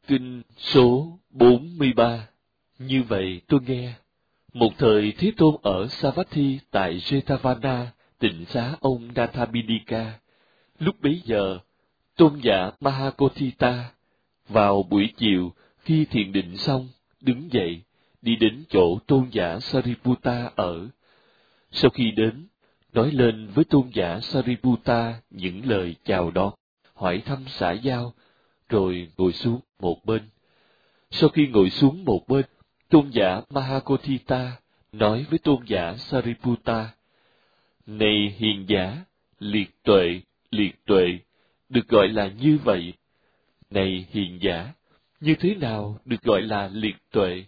Kinh số 43. Như vậy tôi nghe, một thời Thế Tôn ở Savatthi tại Jetavana, tịnh xá ông Nathabindika. Lúc bấy giờ, tôn giả Mahakotthita vào buổi chiều khi thiền định xong, đứng dậy, đi đến chỗ tôn giả Sariputta ở. Sau khi đến, nói lên với tôn giả Sariputta những lời chào đón, hỏi thăm xã giao, rồi ngồi xuống một bên. Sau khi ngồi xuống một bên, tôn giả Mahakotthita nói với tôn giả Sariputta: Này hiền giả, liệt tuệ, được gọi là như vậy. Này hiền giả, như thế nào được gọi là liệt tuệ?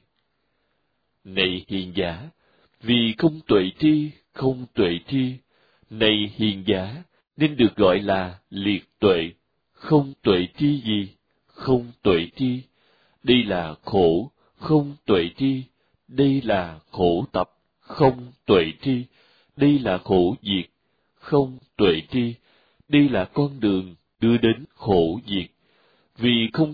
Này hiền giả, vì không tuệ tri, này hiền giả, nên được gọi là liệt tuệ. Không tuệ tri gì? Không tuệ tri. Đây là khổ, không tuệ tri. Đây là khổ tập, không tuệ tri. Đây là khổ diệt, không tuệ tri. Đây là con đường đưa đến khổ diệt. Vì không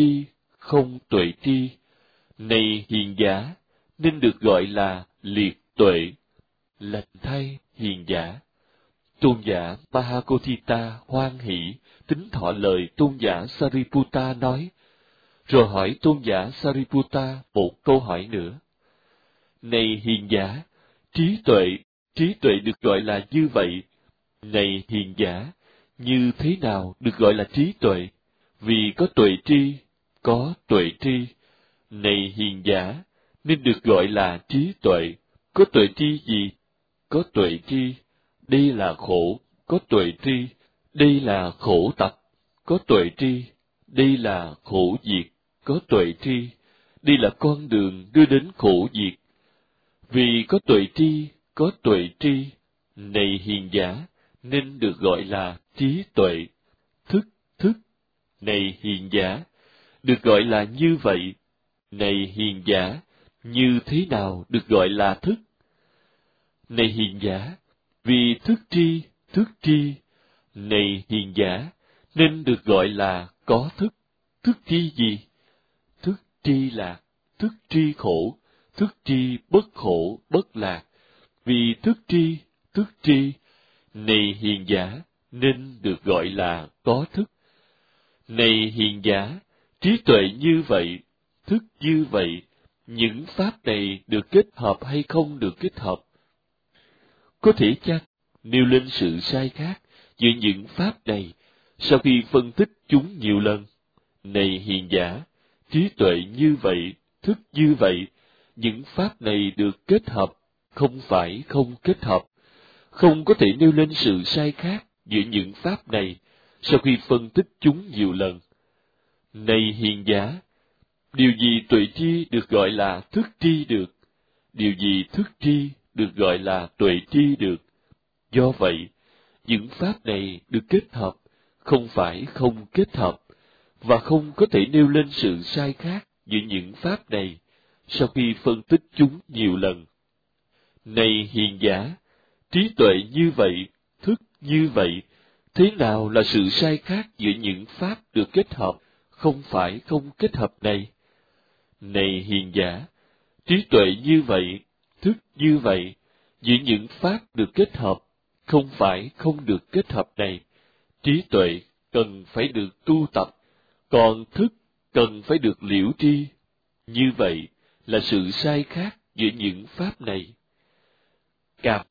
tuệ tri, này hiền giả, nên được gọi là liệt tuệ. Lành thay hiền giả. Tôn giả Mahakotthita hoan hỷ, tín thọ lời tôn giả Sariputta nói, rồi hỏi tôn giả Sariputta một câu hỏi nữa. Này hiền giả, trí tuệ được gọi là như vậy. Này hiền giả, như thế nào được gọi là trí tuệ? Vì có tuệ tri. Này hiền giả, nên được gọi là trí tuệ. Có tuệ tri gì? Có tuệ tri. Đây là khổ, có tuệ tri. Đây là khổ tập, có tuệ tri. Đây là khổ diệt, có tuệ tri. Đây là con đường đưa đến khổ diệt. Vì có tuệ tri, này hiền giả, nên được gọi là trí tuệ. Thức, này hiền giả, được gọi là như vậy. Này hiền giả, như thế nào được gọi là thức? Này hiền giả, vì thức tri, này hiền giả, nên được gọi là có thức. Thức tri gì? Thức tri lạc, thức tri khổ, thức tri bất khổ, bất lạc. Vì thức tri, này hiền giả, nên được gọi là có thức. Này hiền giả, trí tuệ như vậy, thức như vậy, những pháp này được kết hợp hay không được kết hợp? Có thể chăng nêu lên sự sai khác giữa những pháp này sau khi phân tích chúng nhiều lần? Này hiền giả, trí tuệ như vậy, thức như vậy, những pháp này được kết hợp, không phải không kết hợp. Không có thể nêu lên sự sai khác giữa những pháp này sau khi phân tích chúng nhiều lần. Này hiền giả, điều gì tuệ tri được gọi là thức tri được? Điều gì thức tri được gọi là tuệ tri được? Do vậy, những pháp này được kết hợp, không phải không kết hợp, và không có thể nêu lên sự sai khác giữa những pháp này sau khi phân tích chúng nhiều lần. Này hiền giả, trí tuệ như vậy, thức như vậy, thế nào là sự sai khác giữa những pháp được kết hợp, không phải không kết hợp này? Này hiền giả, trí tuệ như vậy, thức như vậy, giữa những pháp được kết hợp, không phải không được kết hợp này. Trí tuệ cần phải được tu tập, còn thức cần phải được liễu tri. Như vậy là sự sai khác giữa những pháp này. Cạp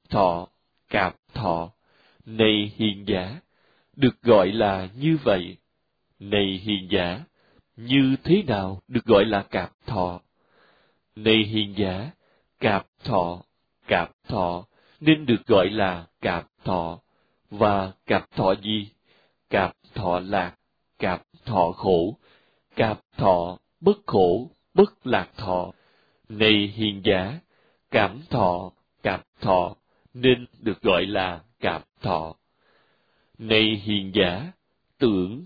thọ, này hiền giả, được gọi là như vậy. Này hiền giả, như thế nào được gọi là cạp thọ? Này hiền giả, cạp thọ, nên được gọi là cạp thọ. Và cạp thọ gì? Cạp thọ lạc, cạp thọ khổ, cạp thọ bất khổ, bất lạc thọ. Này hiền giả, cạp thọ, nên được gọi là cạp thọ. Này hiền giả, tưởng,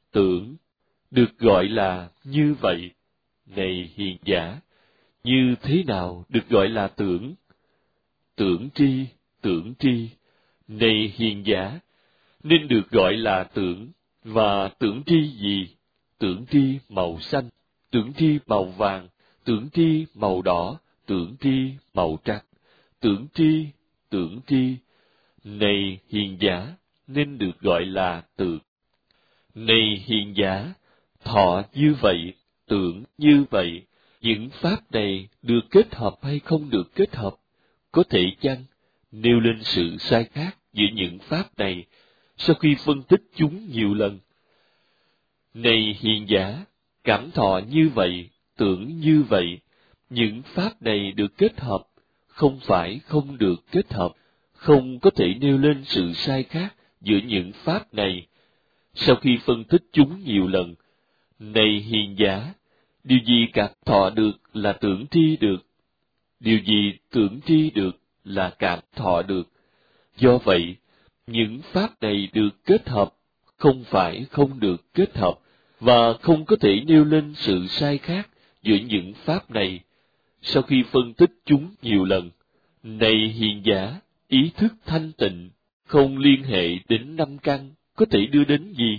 được gọi là như vậy. Này hiền giả, như thế nào được gọi là tưởng? Tưởng tri, này hiền giả, nên được gọi là tưởng, và tưởng tri gì? tưởng tri màu xanh, tưởng tri màu vàng, tưởng tri màu đỏ, tưởng tri màu trắng, tưởng tri, này hiền giả, nên được gọi là tượng. Này hiền giả, thọ như vậy, tưởng như vậy, những pháp này được kết hợp hay không được kết hợp? Có thể chăng nêu lên sự sai khác giữa những pháp này sau khi phân tích chúng nhiều lần? Này hiền giả, cảm thọ như vậy, tưởng như vậy, những pháp này được kết hợp, không phải không được kết hợp, không có thể nêu lên sự sai khác giữa những pháp này sau khi phân tích chúng nhiều lần. Này hiền giả, điều gì cảm thọ được là tưởng tri được, điều gì tưởng tri được là cảm thọ được. Do vậy, những pháp này được kết hợp, không phải không được kết hợp, và không có thể nêu lên sự sai khác giữa những pháp này sau khi phân tích chúng nhiều lần. Này hiền giả, ý thức thanh tịnh, không liên hệ đến năm căn, có thể đưa đến gì?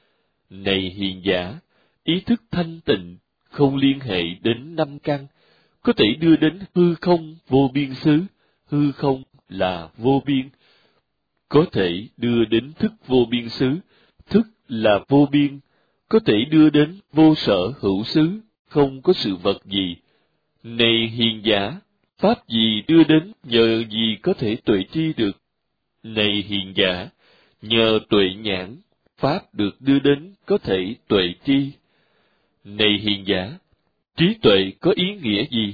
Này hiền giả, ý thức thanh tịnh, không liên hệ đến năm căn, có thể đưa đến hư không vô biên xứ, hư không là vô biên. Có thể đưa đến thức vô biên xứ, thức là vô biên, có thể đưa đến vô sở hữu xứ, không có sự vật gì. Này hiền giả, pháp gì đưa đến nhờ gì có thể tuệ tri được? Này hiền giả, nhờ tuệ nhãn, pháp được đưa đến có thể tuệ tri. Này hiền giả, trí tuệ có ý nghĩa gì?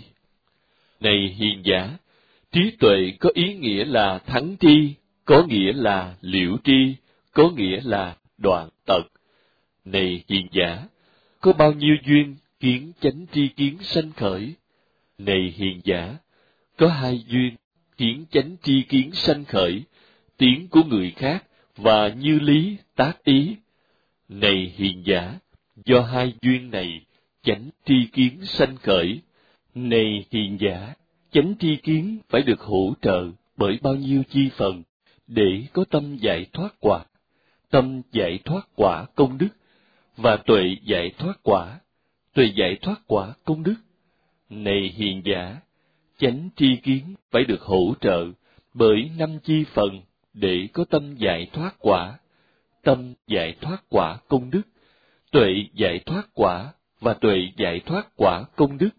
Này hiền giả, trí tuệ có ý nghĩa là thắng tri, có nghĩa là liễu tri, có nghĩa là đoạn tận. Này hiền giả, có bao nhiêu duyên kiến chánh tri kiến sanh khởi? Này hiền giả, có 2 duyên kiến chánh tri kiến sanh khởi, tiếng của người khác và như lý tác ý. Này hiền giả, do 2 duyên này chánh tri kiến sanh khởi. Này hiền giả, chánh tri kiến phải được hỗ trợ bởi bao nhiêu chi phần để có tâm giải thoát quả, tâm giải thoát quả công đức, và tuệ giải thoát quả, tuệ giải thoát quả công đức. Này hiền giả, chánh tri kiến phải được hỗ trợ bởi 5 chi phần để có tâm giải thoát quả, tâm giải thoát quả công đức, tuệ giải thoát quả và tuệ giải thoát quả công đức.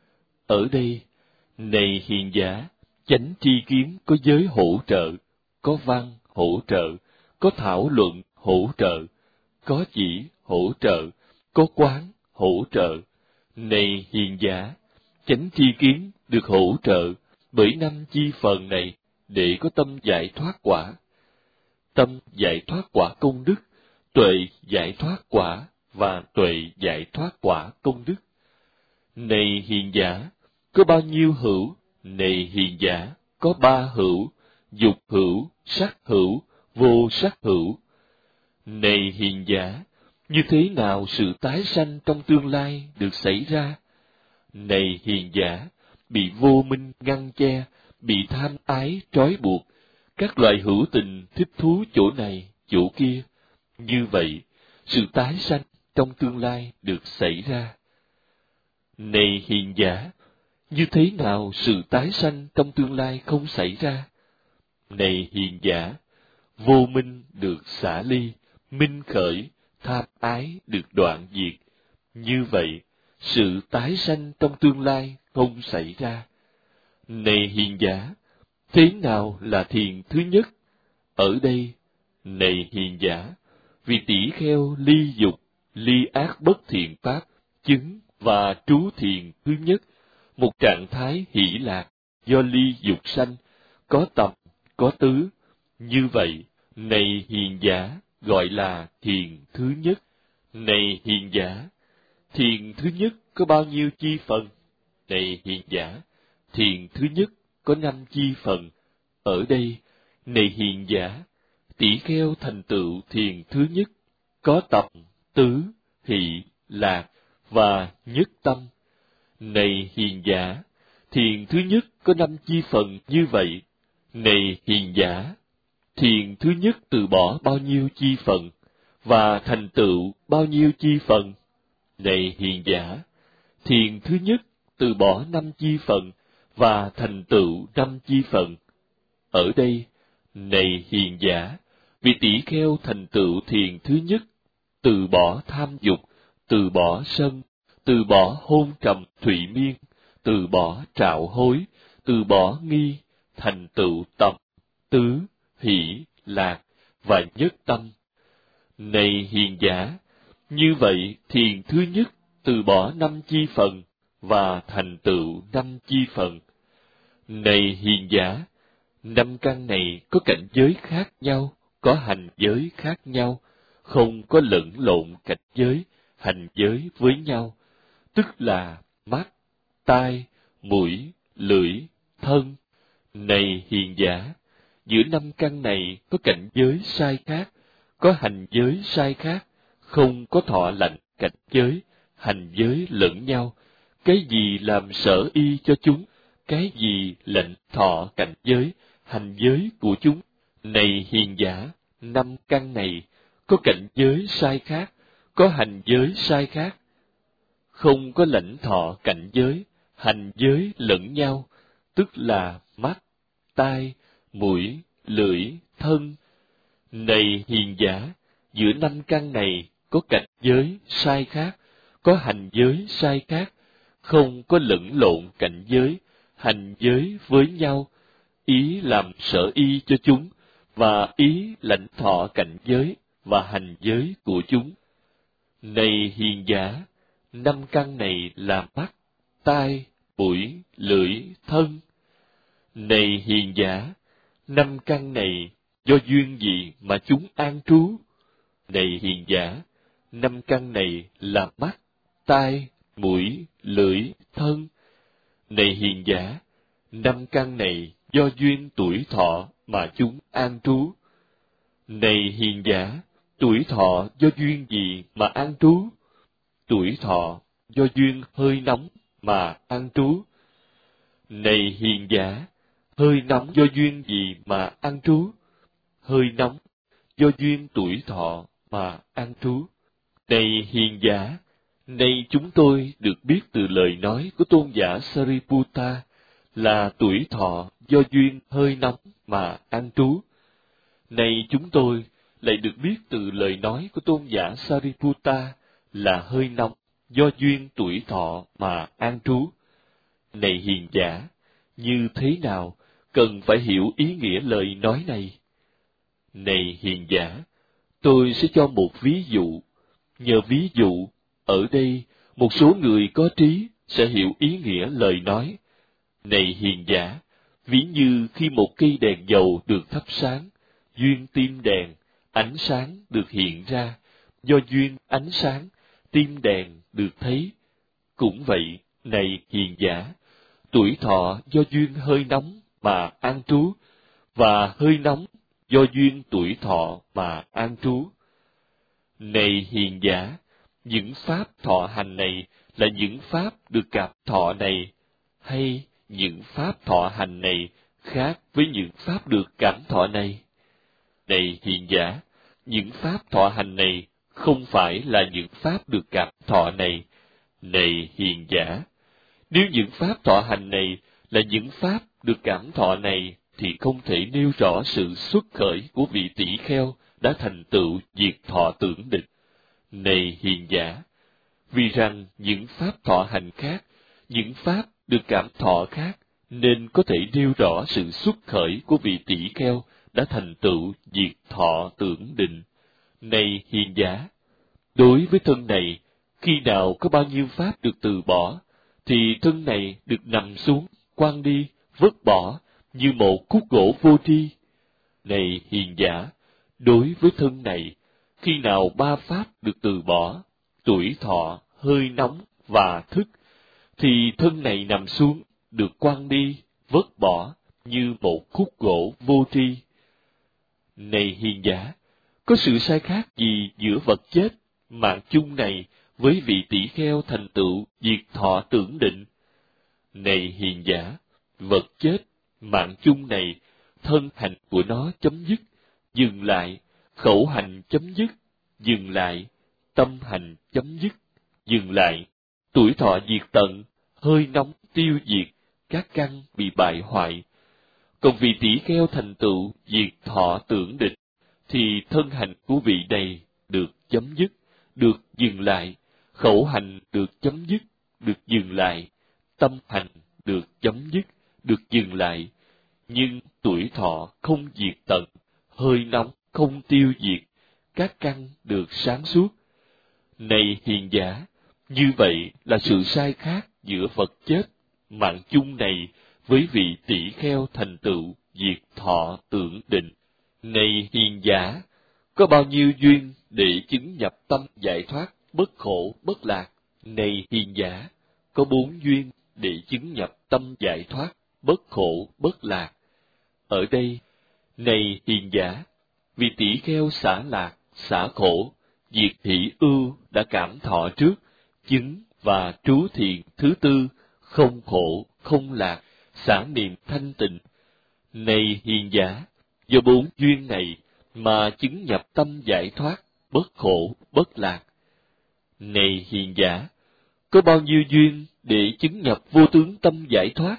Ở đây, này hiền giả, chánh tri kiến có giới hỗ trợ, có văn hỗ trợ, có thảo luận hỗ trợ, có chỉ hỗ trợ, có quán hỗ trợ. Này hiền giả, chánh tri kiến được hỗ trợ bởi 5 chi phần này để có tâm giải thoát quả, tâm giải thoát quả công đức, tuệ giải thoát quả và tuệ giải thoát quả công đức. Này hiền giả, có bao nhiêu hữu? Này hiền giả, có 3 hữu: dục hữu, sắc hữu, vô sắc hữu. Này hiền giả, như thế nào sự tái sanh trong tương lai được xảy ra? Này hiền giả, bị vô minh ngăn che, bị tham ái trói buộc, các loại hữu tình thích thú chỗ này, chỗ kia. Như vậy, sự tái sanh trong tương lai được xảy ra. Này hiền giả, như thế nào sự tái sanh trong tương lai không xảy ra? Này hiền giả, vô minh được xả ly, minh khởi, tham ái được đoạn diệt. Như vậy, sự tái sanh trong tương lai không xảy ra. Này hiền giả, thế nào là thiền thứ nhất? Ở đây, này hiền giả, vì tỷ kheo ly dục, ly ác bất thiện pháp, chứng và trú thiền thứ nhất, một trạng thái hỷ lạc do ly dục sanh, có tập, có tứ. Như vậy, này hiền giả, gọi là thiền thứ nhất. Này hiền giả, thiền thứ nhất có bao nhiêu chi phần? Này hiền giả, thiền thứ nhất có 5 chi phần. Ở đây, này hiền giả, tỷ kheo thành tựu thiền thứ nhất, có tập, tứ, hỷ, lạc và nhất tâm. Này hiền giả, thiền thứ nhất có 5 chi phần như vậy. Này hiền giả, thiền thứ nhất từ bỏ bao nhiêu chi phần và thành tựu bao nhiêu chi phần? Này hiền giả, thiền thứ nhất từ bỏ 5 chi phận và thành tựu 5 chi phận. Ở đây, này hiền giả, vị tỷ kheo thành tựu thiền thứ nhất, từ bỏ tham dục, từ bỏ sân, từ bỏ hôn trầm thụy miên, từ bỏ trạo hối, từ bỏ nghi, thành tựu tập, tứ, hỷ, lạc và nhất tâm. Này hiền giả, như vậy thiền thứ nhất từ bỏ 5 chi phận và thành tựu 5 chi phận. Này hiền giả, 5 căn này có cảnh giới khác nhau, có hành giới khác nhau, không có lẫn lộn cảnh giới, hành giới với nhau, tức là mắt, tai, mũi, lưỡi, thân. Này hiền giả, giữa 5 căn này có cảnh giới sai khác, có hành giới sai khác, không có thọ lạnh cảnh giới, hành giới lẫn nhau. Cái gì làm sở y cho chúng, cái gì lệnh thọ cảnh giới, hành giới của chúng. Này hiền giả, 5 căn này có cảnh giới sai khác, có hành giới sai khác, không có lãnh thọ cảnh giới, hành giới lẫn nhau, tức là mắt, tai, mũi, lưỡi, thân. Này hiền giả, giữa 5 căn này có cảnh giới sai khác, có hành giới sai khác, không có lẫn lộn cảnh giới, hành giới với nhau, ý làm sở y cho chúng, và ý lãnh thọ cảnh giới và hành giới của chúng. Này hiền giả, 5 căn này là mắt, tai, mũi, lưỡi, thân. Này hiền giả, 5 căn này do duyên gì mà chúng an trú? Này hiền giả, 5 căn này là mắt, tai, mũi, lưỡi, thân. Này hiền giả, 5 căn này do duyên tuổi thọ mà chúng an trú. Này hiền giả, tuổi thọ do duyên gì mà an trú? Tuổi thọ do duyên hơi nóng mà an trú. Này hiền giả, hơi nóng do duyên gì mà an trú? Hơi nóng do duyên tuổi thọ mà an trú. Này hiền giả, nay chúng tôi được biết từ lời nói của tôn giả Sariputta là tuổi thọ do duyên hơi nóng mà an trú. Nay chúng tôi lại được biết từ lời nói của tôn giả Sariputta là hơi nóng do duyên tuổi thọ mà an trú. Này hiền giả, như thế nào cần phải hiểu ý nghĩa lời nói này? Này hiền giả, tôi sẽ cho một ví dụ. Nhờ ví dụ, ở đây một số người có trí sẽ hiểu ý nghĩa lời nói. Này hiền giả, ví như khi một cây đèn dầu được thắp sáng, duyên tim đèn, ánh sáng được hiện ra, do duyên ánh sáng, tim đèn được thấy. Cũng vậy, này hiền giả, tuổi thọ do duyên hơi nóng mà an trú, và hơi nóng do duyên tuổi thọ mà an trú. Này hiền giả, những pháp thọ hành này là những pháp được cảm thọ này, hay những pháp thọ hành này khác với những pháp được cảm thọ này? Này hiền giả, những pháp thọ hành này không phải là những pháp được cảm thọ này. Này hiền giả, nếu những pháp thọ hành này là những pháp được cảm thọ này, thì không thể nêu rõ sự xuất khởi của vị tỷ kheo đã thành tựu diệt thọ tưởng định. Này hiền giả, vì rằng những pháp thọ hành khác, những pháp được cảm thọ khác, nên có thể nêu rõ sự xuất khởi của vị tỷ kheo đã thành tựu diệt thọ tưởng định. Này hiền giả, đối với thân này, khi nào có bao nhiêu pháp được từ bỏ, thì thân này được nằm xuống, quăng đi, vứt bỏ, như một khúc gỗ vô tri. Này hiền giả, đối với thân này, khi nào 3 pháp được từ bỏ, tuổi thọ, hơi nóng và thức, thì thân này nằm xuống, được quăng đi, vứt bỏ, như một khúc gỗ vô tri. Này hiền giả, có sự sai khác gì giữa vật chết, mạng chung này, với vị tỷ kheo thành tựu diệt thọ tưởng định? Này hiền giả, vật chết, mạng chung này, thân hành của nó chấm dứt, dừng lại, khẩu hành chấm dứt, dừng lại, tâm hành chấm dứt, dừng lại, tuổi thọ diệt tận, hơi nóng tiêu diệt, các căn bị bại hoại. Còn vị tỷ kheo thành tựu diệt thọ tưởng định, thì thân hành của vị này được chấm dứt, được dừng lại, khẩu hành được chấm dứt, được dừng lại, tâm hành được chấm dứt, được dừng lại. Nhưng tuổi thọ không diệt tận, hơi nóng không tiêu diệt, các căn được sáng suốt. Này hiền giả, như vậy là sự sai khác giữa vật chết, mạng chung này với vị tỷ kheo thành tựu diệt thọ tưởng định. Này hiền giả, có bao nhiêu duyên để chứng nhập tâm giải thoát, bất khổ, bất lạc? Này hiền giả, có 4 duyên để chứng nhập tâm giải thoát, bất khổ, bất lạc. Ở đây, này hiền giả, vì tỷ kheo xả lạc, xả khổ, diệt hỷ ưu đã cảm thọ trước, chứng và trú thiền thứ tư, không khổ, không lạc, xả niệm thanh tịnh. Này hiền giả, do 4 duyên này mà chứng nhập tâm giải thoát, bất khổ, bất lạc. Này hiền giả, có bao nhiêu duyên để chứng nhập vô tướng tâm giải thoát?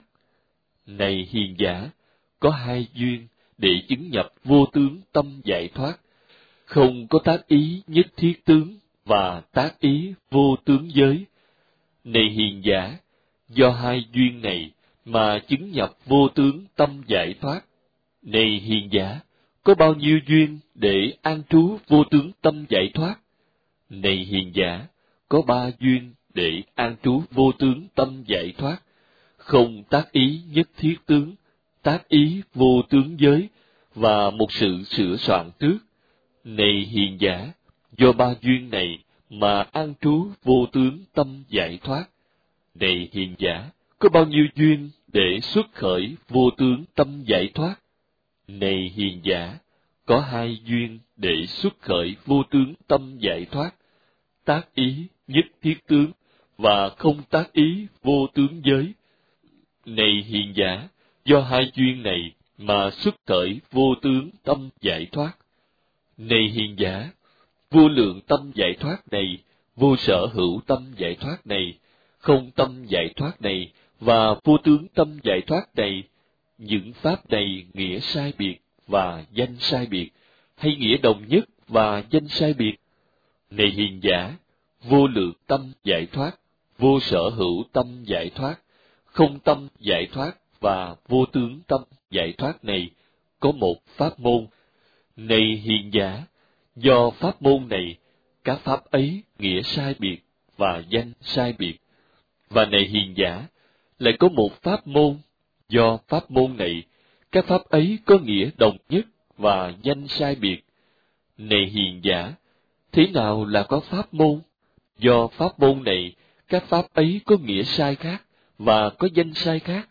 Này hiền giả, có 2 duyên để chứng nhập vô tướng tâm giải thoát, không có tác ý nhất thiết tướng và tác ý vô tướng giới. Này hiền giả, do 2 duyên này mà chứng nhập vô tướng tâm giải thoát. Này hiền giả, có bao nhiêu duyên để an trú vô tướng tâm giải thoát? Này hiền giả, có 3 duyên để an trú vô tướng tâm giải thoát, không tác ý nhất thiết tướng, tác ý vô tướng giới và một sự sửa soạn trước. Này hiền giả, do 3 duyên này mà an trú vô tướng tâm giải thoát. Này hiền giả, có bao nhiêu duyên để xuất khởi vô tướng tâm giải thoát? Này hiền giả, có 2 duyên để xuất khởi vô tướng tâm giải thoát, tác ý nhất thiết tướng và không tác ý vô tướng giới. Này hiền giả, do 2 duyên này mà xuất khởi vô tướng tâm giải thoát. Này hiền giả, vô lượng tâm giải thoát này, vô sở hữu tâm giải thoát này, không tâm giải thoát này và vô tướng tâm giải thoát này, những pháp này nghĩa sai biệt và danh sai biệt, hay nghĩa đồng nhất và danh sai biệt? Này hiền giả, vô lượng tâm giải thoát, vô sở hữu tâm giải thoát, không tâm giải thoát và vô tướng tâm giải thoát này có một pháp môn. Này hiền giả, do pháp môn này, các pháp ấy nghĩa sai biệt và danh sai biệt. Và này hiền giả, lại có một pháp môn, do pháp môn này, các pháp ấy có nghĩa đồng nhất và danh sai biệt. Này hiền giả, thế nào là có pháp môn? Do pháp môn này, các pháp ấy có nghĩa sai khác và có danh sai khác.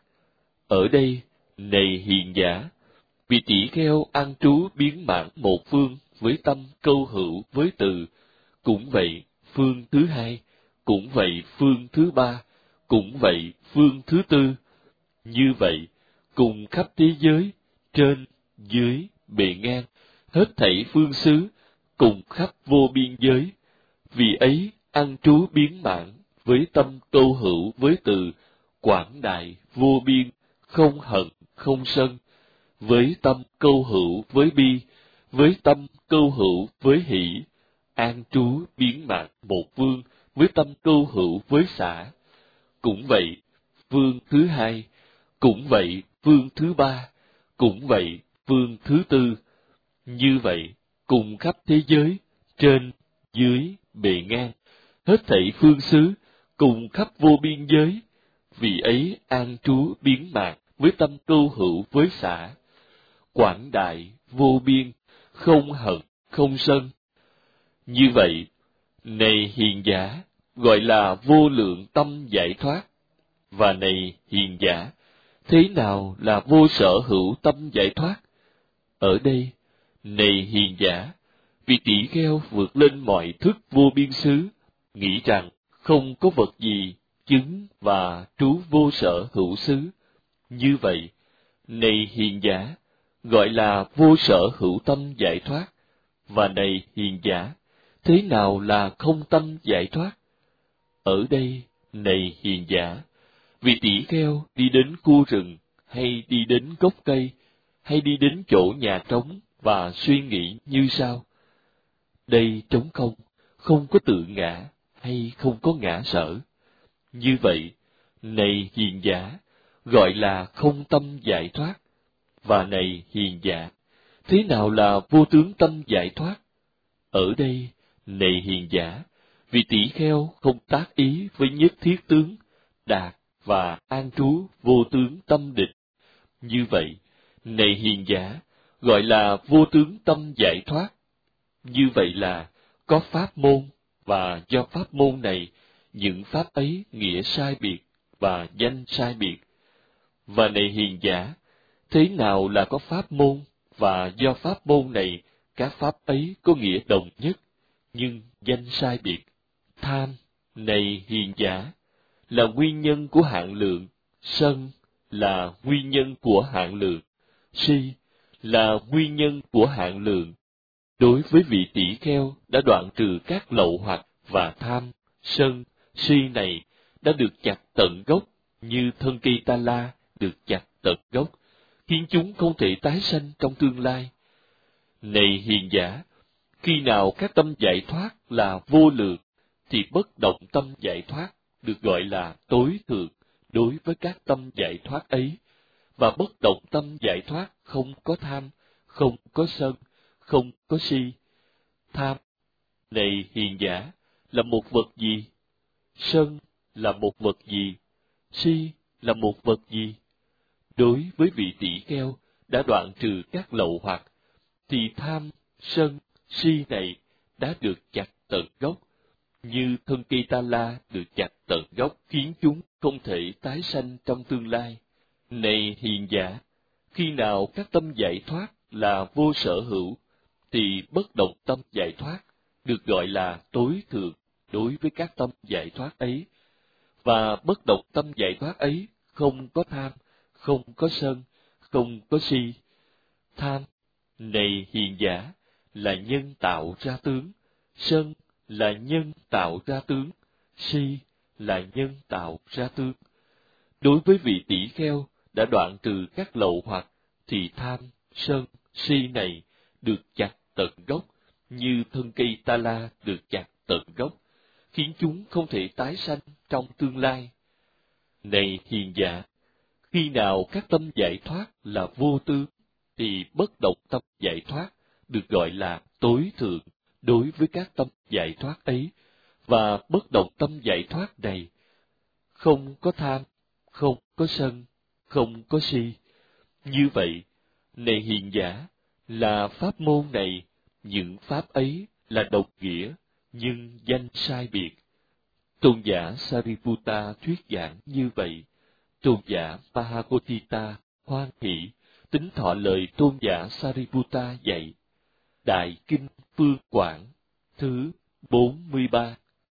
Ở đây, này hiền giả, vì tỷ kheo an trú biến mãn một phương với tâm câu hữu với từ, cũng vậy phương thứ 2, cũng vậy phương thứ 3, cũng vậy phương thứ 4. Như vậy, cùng khắp thế giới, trên, dưới, bề ngang, hết thảy phương xứ, cùng khắp vô biên giới, vì ấy an trú biến mãn với tâm câu hữu với từ, quảng đại vô biên, không hận không sân, với tâm câu hữu với bi, với tâm câu hữu với hỷ, an trú biến mãn một phương với tâm câu hữu với xả. Cũng vậy phương thứ 2, cũng vậy phương thứ 3, cũng vậy phương thứ 4. Như vậy, cùng khắp thế giới, trên, dưới, bề ngang, hết thảy phương xứ, cùng khắp vô biên giới, vì ấy an trú biến mạn với tâm câu hữu với xả, quảng đại vô biên, không hận không sân. Như vậy, này hiền giả, gọi là vô lượng tâm giải thoát. Và này hiền giả, thế nào là vô sở hữu tâm giải thoát? Ở đây, này hiền giả, vì tỷ kheo vượt lên mọi thức vô biên xứ, nghĩ rằng không có vật gì chứng và trú vô sở hữu xứ. Như vậy, này hiền giả, gọi là vô sở hữu tâm giải thoát. Và này hiền giả, thế nào là không tâm giải thoát? Ở đây, này hiền giả, vị tỷ kheo đi đến khu rừng, hay đi đến gốc cây, hay đi đến chỗ nhà trống và suy nghĩ như sau: đây trống không, không có tự ngã, hay không có ngã sở. Như vậy, này hiền giả, gọi là không tâm giải thoát. Và này hiền giả, thế nào là vô tướng tâm giải thoát? Ở đây, này hiền giả, vị tỷ kheo không tác ý với nhất thiết tướng, đạt và an trú vô tướng tâm định. Như vậy, này hiền giả, gọi là vô tướng tâm giải thoát. Như vậy là có pháp môn, và do pháp môn này, những pháp ấy nghĩa sai biệt và danh sai biệt. Và này hiền giả, thế nào là có pháp môn, và do pháp môn này, các pháp ấy có nghĩa đồng nhất, nhưng danh sai biệt? Tham, này hiền giả, là nguyên nhân của hạn lượng, sân là nguyên nhân của hạn lượng, si là nguyên nhân của hạn lượng. Đối với vị tỷ kheo đã đoạn trừ các lậu hoặc và tham, sân, si này đã được chặt tận gốc, như thân cây ta la được chặt tận gốc, khiến chúng không thể tái sanh trong tương lai. Này hiền giả, khi nào các tâm giải thoát là vô lượng, thì bất động tâm giải thoát được gọi là tối thượng đối với các tâm giải thoát ấy, và bất động tâm giải thoát không có tham, không có sân, không có si. Tham, này hiền giả, là một vật gì? Sân là một vật gì? Si là một vật gì? Đối với vị tỷ kheo đã đoạn trừ các lậu hoặc, thì tham, sân, si này đã được chặt tận gốc, như thân cây ta la được chặt tận gốc, khiến chúng không thể tái sanh trong tương lai. Này hiền giả, khi nào các tâm giải thoát là vô sở hữu, thì bất động tâm giải thoát được gọi là tối thượng đối với các tâm giải thoát ấy, và bất động tâm giải thoát ấy không có tham, không có sân, không có si. Tham, này hiền giả, là nhân tạo ra tướng, sân là nhân tạo ra tướng, si là nhân tạo ra tướng. Đối với vị tỷ kheo đã đoạn trừ các lậu hoặc, thì tham, sân, si này được chặt tận gốc, như thân cây ta la được chặt tận gốc, khiến chúng không thể tái sanh trong tương lai. Này hiền giả, khi nào các tâm giải thoát là vô tướng, thì bất động tâm giải thoát được gọi là tối thượng đối với các tâm giải thoát ấy, và bất động tâm giải thoát này không có tham, không có sân, không có si. Như vậy, này hiền giả, là pháp môn này, những pháp ấy là đồng nghĩa, nhưng danh sai biệt. Tôn giả Sariputta thuyết giảng như vậy. Tôn giả Mahakotita hoan hỷ tín thọ lời tôn giả Sariputta dạy. Đại Kinh Phương Quảng thứ 43.